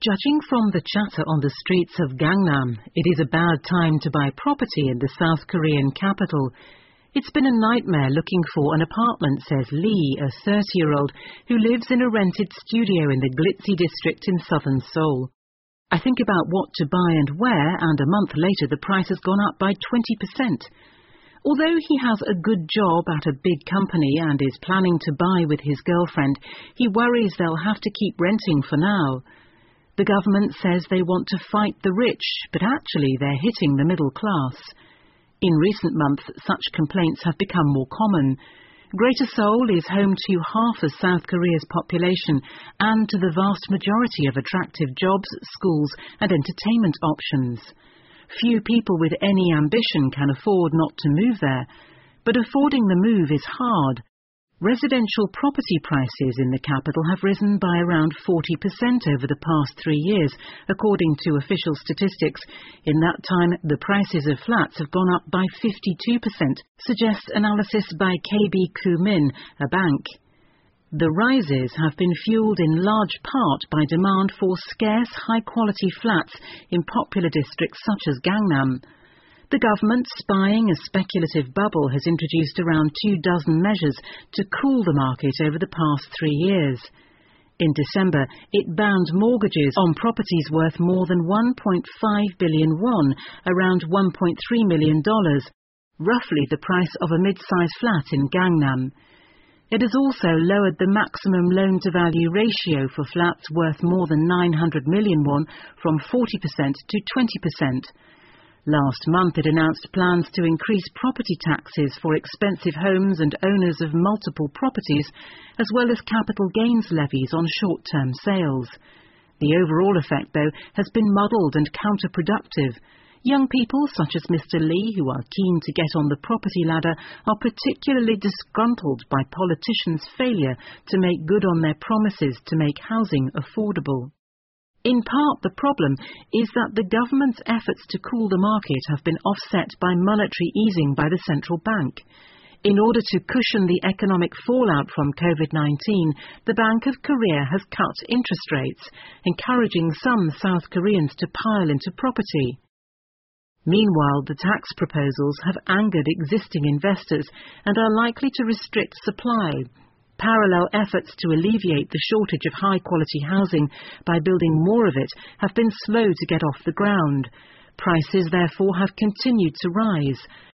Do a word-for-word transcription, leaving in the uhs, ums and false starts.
Judging from the chatter on the streets of Gangnam, it is a bad time to buy property in the South Korean capital. It's been a nightmare looking for an apartment, says Lee, a thirty-year-old who lives in a rented studio in the glitzy district in southern Seoul. I think about what to buy and where, and a month later the price has gone up by twenty percent. Although he has a good job at a big company and is planning to buy with his girlfriend, he worries they'll have to keep renting for now. The government says they want to fight the rich, but actually they're hitting the middle class. In recent months, such complaints have become more common. Greater Seoul is home to half of South Korea's population and to the vast majority of attractive jobs, schools and entertainment options. Few people with any ambition can afford not to move there, but affording the move is hard. Residential property prices in the capital have risen by around forty percent over the past three years, according to official statistics. In that time, the prices of flats have gone up by fifty-two percent, suggests analysis by K B Kumin, a bank. The rises have been fueled in large part by demand for scarce, high-quality flats in popular districts such as Gangnam. The government, spying a speculative bubble, has introduced around two dozen measures to cool the market over the past three years. In December, it banned mortgages on properties worth more than one point five billion won, around one point three million dollars, roughly the price of a mid-size flat in Gangnam. It has also lowered the maximum loan-to-value ratio for flats worth more than nine hundred million won from forty percent to twenty percent. Last month it announced plans to increase property taxes for expensive homes and owners of multiple properties, as well as capital gains levies on short-term sales. The overall effect, though, has been muddled and counterproductive. Young people such as Mister Lee, who are keen to get on the property ladder, are particularly disgruntled by politicians' failure to make good on their promises to make housing affordable. In part, the problem is that the government's efforts to cool the market have been offset by monetary easing by the central bank. In order to cushion the economic fallout from COVID nineteen, the Bank of Korea has cut interest rates, encouraging some South Koreans to pile into property. Meanwhile, the tax proposals have angered existing investors and are likely to restrict supply. Parallel efforts to alleviate the shortage of high-quality housing by building more of it have been slow to get off the ground. Prices, therefore, have continued to rise.